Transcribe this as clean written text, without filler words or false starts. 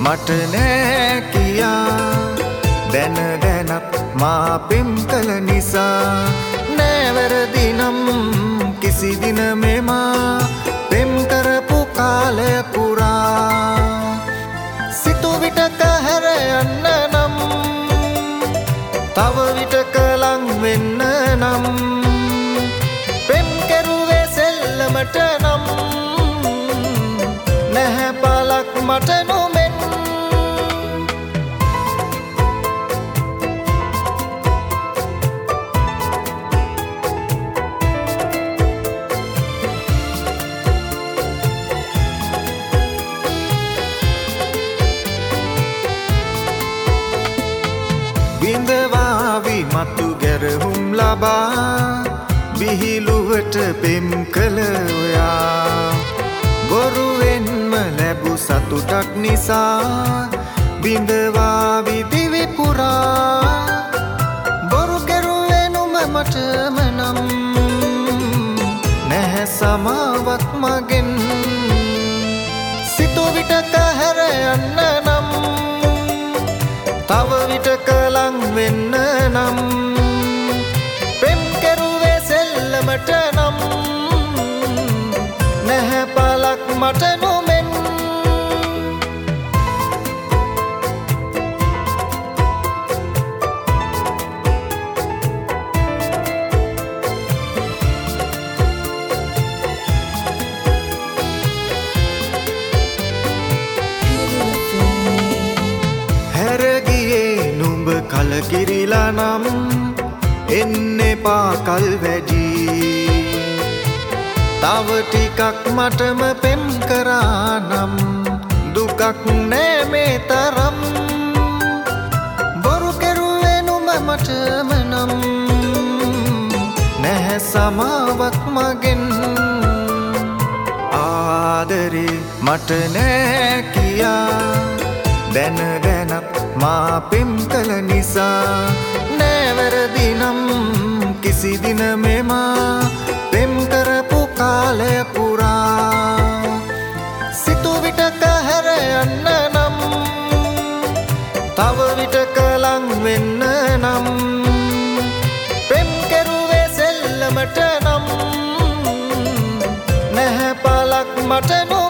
මට නෑ කියා දැන දැනත් මා පෙම් කළ නිසා නෑ වැරදි නම් කිසි දින මෙමා පෙම් කරපු කාලය පුරා සිතු විටක හැර යන්න නම් තව විටක ලං වෙන්න නම් පෙම් කෙරුවේ සෙල්ලමට නම් නැහැ පලක් මට නොමෙන් විඳවාවි මතු ගැරහුම් ලබා විහිළුවට පෙම් කළ ඔයා බොරුවෙන්ම ලැබු සතුටක් නිසා විඳවාවි දිවි පුරා බොරු කෙරුවේ නුඹ මටම නම් නැහැ සමාවක් මගෙන් සිතු විටක හැර යන්න නම් තව විටක ලං වෙන්න නම් පෙම් කෙරුවේ සෙල්ලමට නම් නැහැ පලක් මට නොමෙන් කලකිරිලා නම් එන්න එපා කල් වැඩි තව ටිකක් මටම පෙම් කරා නම් දුකක් නෑ මේ තරම් බොරු කෙරුවේ නුඹ මටම නම් නැහැ සමාවක් මගෙන් ආදරේ මට නෑ කියා දැන දැනත් මා පෙම් කළ නිසා නෑ වැරදි නම් කිසි දින මෙමා පෙම් කරපු කාලය පුරා සිතු විටක හැර යන්න නම් තව විටක ලං වෙන්න නම් පෙම් කෙරුවේ සෙල්ලමට නම් නැහැ පලක් මට